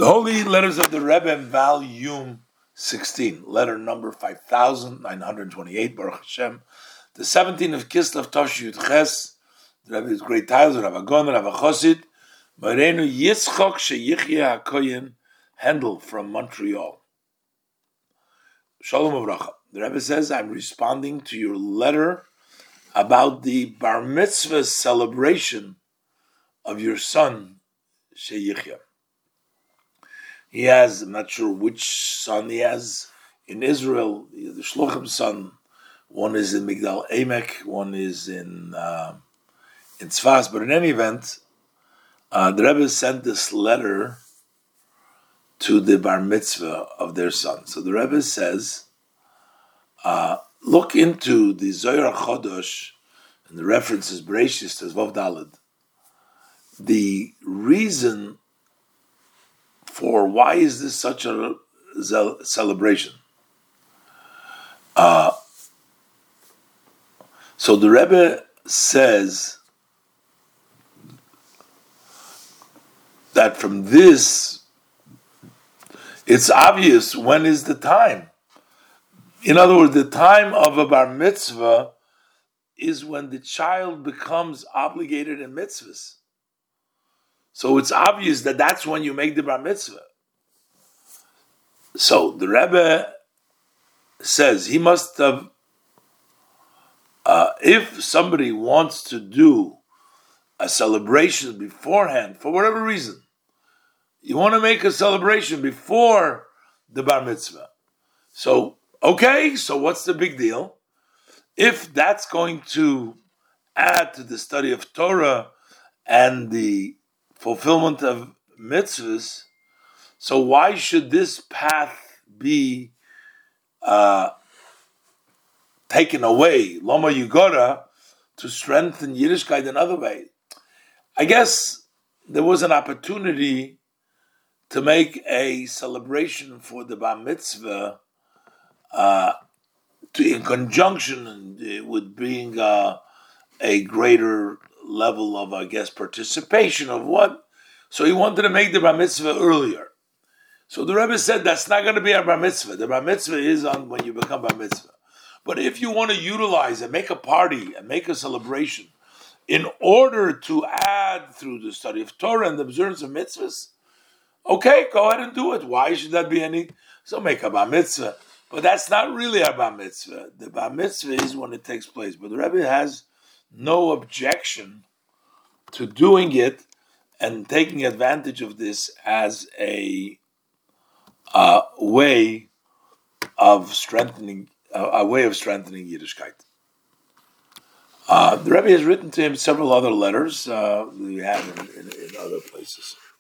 The Holy Letters of the Rebbe, Volume 16, letter number 5928, Baruch Hashem, the 17th of Kislev Tosh Yud Ches, the Rebbe's great titles, Rav Agon, Rav Chosid, Morenu Yitzchok Sheyichya HaKoyen, Handel from Montreal. Shalom Avracha. The Rebbe says, I'm responding to your letter about the Bar Mitzvah celebration of your son, Sheyichya. He has, I'm not sure which son he has in Israel, the Shluchim son. One is in Migdal Emek, one is in Tzfas. But in any event, the Rebbe sent this letter to the Bar Mitzvah of their son. So the Rebbe says, look into the Zohar Chodosh, and the references Bereshis to Vav Daled. The reason for why is this such a celebration? So the Rebbe says that from this, it's obvious when is the time. In other words, the time of a bar mitzvah is when the child becomes obligated in mitzvahs. So it's obvious that that's when you make the bar mitzvah. So the Rebbe says he must have, if somebody wants to do a celebration beforehand, for whatever reason, you want to make a celebration before the bar mitzvah. So, okay, so what's the big deal? If that's going to add to the study of Torah and the fulfillment of mitzvahs, so why should this path be taken away, Lama Yugora, to strengthen Yiddishkeit another way? I guess there was an opportunity to make a celebration for the Bar Mitzvah in conjunction with being a greater level of, I guess, participation of what. So he wanted to make the Bar Mitzvah earlier. So the Rebbe said that's not going to be a Bar Mitzvah. The Bar Mitzvah is on when you become Bar Mitzvah. But if you want to utilize and make a party and make a celebration in order to add through the study of Torah and the observance of mitzvahs, okay, go ahead and do it. Why should that be any? So make a Bar Mitzvah. But that's not really a Bar Mitzvah. The Bar Mitzvah is when it takes place. But the Rebbe has no objection to doing it and taking advantage of this as a way of strengthening Yiddishkeit. The Rebbe has written to him several other letters we have in other places.